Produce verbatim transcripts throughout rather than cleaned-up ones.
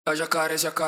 É jacaré, jacaré.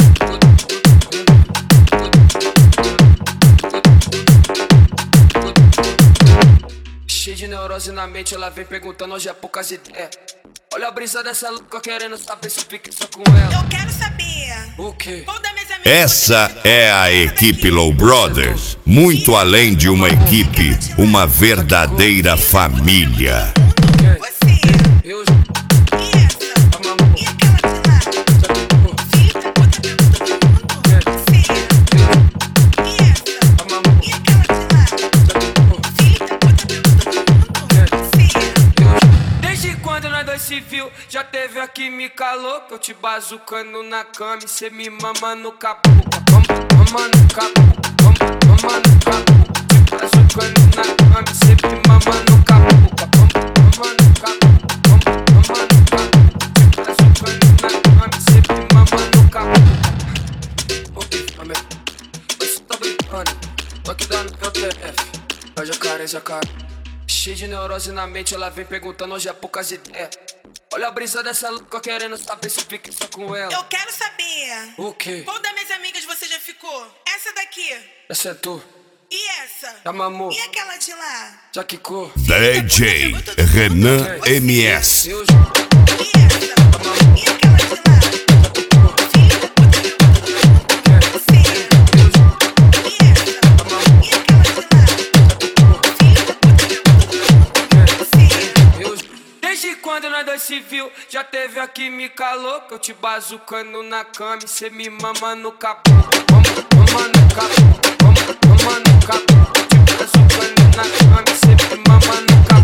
Cheio de neurose na mente, ela vem perguntando hoje é poucas ideias. Olha a brisa dessa louca querendo saber se fica só com ela. Eu quero saber. O quê? Qual das minhas amigas Essa você é a equipe Low Brothers. Muito além de uma equipe, uma verdadeira família. Você. Eu E essa? E aquela de lá? Fica, bota pra todo mundo. Você. E essa? E aquela de lá? Fica, bota pra todo mundo. Você. Desde quando nós dois se viu, já teve a química louca. Eu te bazucando na cama e cê me mama no capu. Mama no capu, mama no capu. Te bazucando na cama e cê me mama no capu. Mama no capu, mama no capu. Te bazucando na cama e cê me mama no capu. Ok, amém. Você tá brincando, tô aqui dando meu T F. É jacaré, jacaré. Cheio de neurose na mente, ela vem perguntando hoje é poucas ideias. Olha a brisa dessa louca querendo saber se fica só com ela. Eu quero saber. O quê? Qual das minhas amigas você já ficou? Essa daqui. Essa é tu, E essa? já mamou, E aquela de lá? já quicou. D J Renan M S. Eu E essa? E aquela de lá? Fica, bota pra todo mundo. Você. E essa? E aquela de lá? Fica, bota pra todo mundo. Você. Eu Desde quando nós dois se viu, já teve a química louca. Eu te bazucando na cama e cê me mama no capu. Mama no capu, mama no capu. Te bazucando na cama e cê me mama no capu.